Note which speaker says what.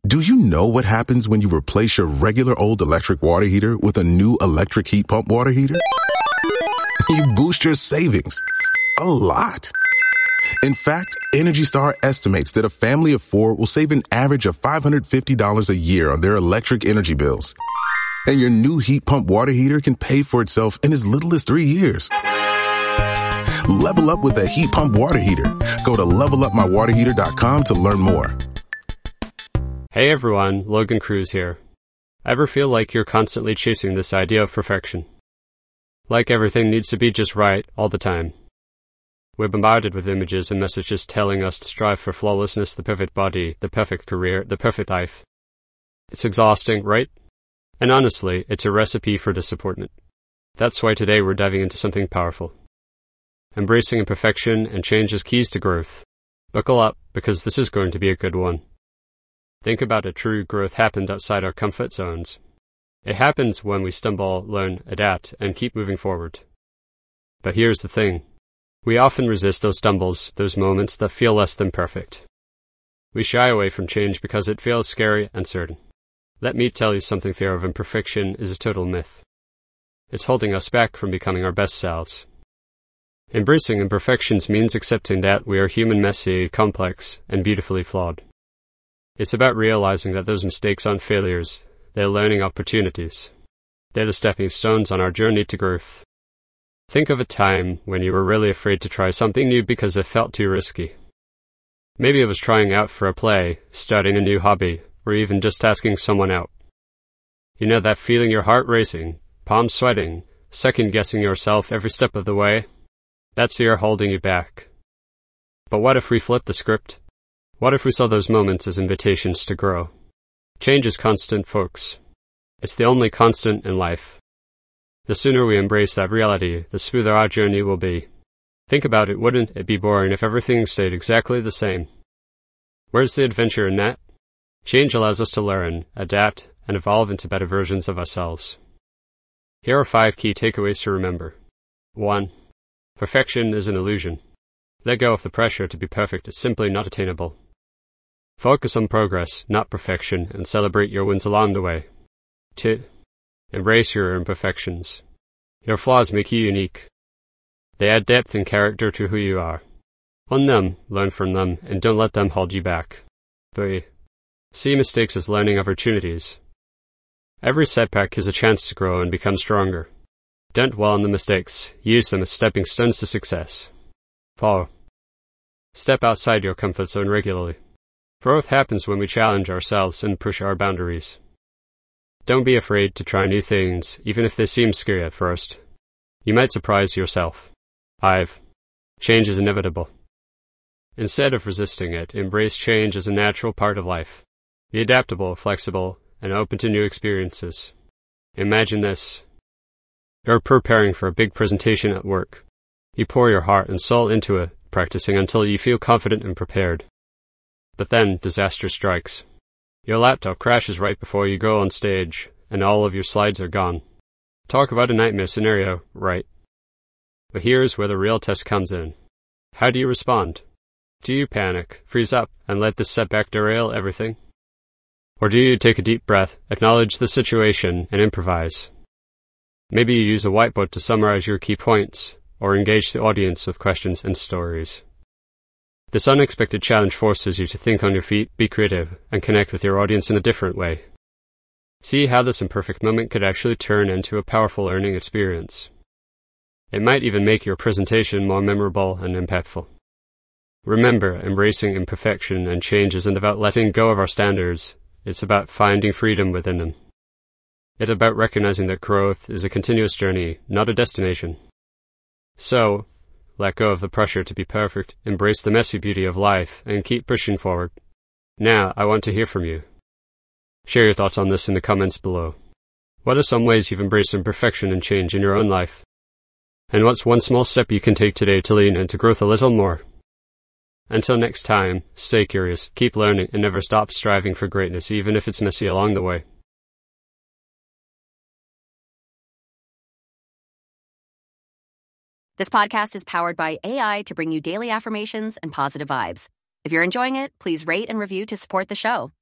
Speaker 1: Do you know what happens when you replace your regular old electric water heater with a new electric heat pump water heater? You boost your savings a lot. In fact, Energy Star estimates that a family of 4 will save an average of $550 a year on their electric energy bills. And your new heat pump water heater can pay for itself in as little as 3 years. Level up with a heat pump water heater. Go to levelupmywaterheater.com to learn more.
Speaker 2: Hey everyone, Logan Cruz here. Ever feel like you're constantly chasing this idea of perfection? Like everything needs to be just right all the time. We're bombarded with images and messages telling us to strive for flawlessness, the perfect body, the perfect career, the perfect life. It's exhausting, right? And honestly, it's a recipe for disappointment. That's why today we're diving into something powerful. Embracing imperfection and change as keys to growth. Buckle up, because this is going to be a good one. Think about it, true growth happened outside our comfort zones. It happens when we stumble, learn, adapt, and keep moving forward. But here's the thing. We often resist those stumbles, those moments that feel less than perfect. We shy away from change because it feels scary and uncertain. Let me tell you something, fear of imperfection is a total myth. It's holding us back from becoming our best selves. Embracing imperfections means accepting that we are human, messy, complex, and beautifully flawed. It's about realizing that those mistakes aren't failures, they're learning opportunities. They're the stepping stones on our journey to growth. Think of a time when you were really afraid to try something new because it felt too risky. Maybe it was trying out for a play, starting a new hobby, or even just asking someone out. You know that feeling, your heart racing, palms sweating, second-guessing yourself every step of the way? That's fear holding you back. But what if we flip the script? What if we saw those moments as invitations to grow? Change is constant, folks. It's the only constant in life. The sooner we embrace that reality, the smoother our journey will be. Think about it, wouldn't it be boring if everything stayed exactly the same? Where's the adventure in that? Change allows us to learn, adapt, and evolve into better versions of ourselves. Here are 5 key takeaways to remember. 1. Perfection is an illusion. Let go of the pressure to be perfect. It's simply not attainable. Focus on progress, not perfection, and celebrate your wins along the way. 2. Embrace your imperfections. Your flaws make you unique. They add depth and character to who you are. Own them, learn from them, and don't let them hold you back. 3. See mistakes as learning opportunities. Every setback is a chance to grow and become stronger. Don't dwell on the mistakes. Use them as stepping stones to success. 4. Step outside your comfort zone regularly. Growth happens when we challenge ourselves and push our boundaries. Don't be afraid to try new things, even if they seem scary at first. You might surprise yourself. 5. Change is inevitable. Instead of resisting it, embrace change as a natural part of life. Be adaptable, flexible, and open to new experiences. Imagine this. You're preparing for a big presentation at work. You pour your heart and soul into it, practicing until you feel confident and prepared. But then disaster strikes. Your laptop crashes right before you go on stage, and all of your slides are gone. Talk about a nightmare scenario, right? But here's where the real test comes in. How do you respond? Do you panic, freeze up, and let this setback derail everything? Or do you take a deep breath, acknowledge the situation, and improvise? Maybe you use a whiteboard to summarize your key points, or engage the audience with questions and stories. This unexpected challenge forces you to think on your feet, be creative, and connect with your audience in a different way. See how this imperfect moment could actually turn into a powerful learning experience. It might even make your presentation more memorable and impactful. Remember, embracing imperfection and change isn't about letting go of our standards. It's about finding freedom within them. It's about recognizing that growth is a continuous journey, not a destination. So, let go of the pressure to be perfect, embrace the messy beauty of life, and keep pushing forward. Now, I want to hear from you. Share your thoughts on this in the comments below. What are some ways you've embraced imperfection and change in your own life? And what's one small step you can take today to lean into growth a little more? Until next time, stay curious, keep learning, and never stop striving for greatness, even if it's messy along the way.
Speaker 3: This podcast is powered by AI to bring you daily affirmations and positive vibes. If you're enjoying it, please rate and review to support the show.